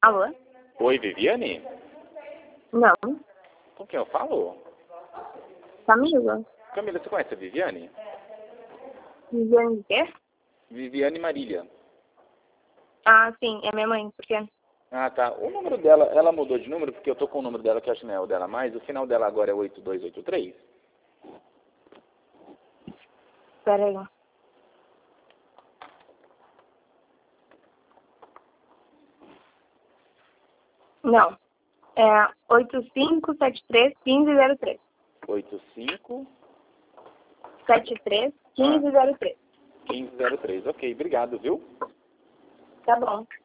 Alô? Oi, Viviane? Não. Com quem eu falo? Camila? Camila, você conhece a Viviane? Viviane de quê? Viviane Marília. Ah, sim, é minha mãe, por quê? Ah, tá. O número dela, ela mudou de número porque eu tô com o número dela que eu acho que não é o dela mais. O final dela agora é 8283. Pera aí. Não. É 8573-1503. 85 73-1503. 1503. Ok, obrigado, viu? Tá bom.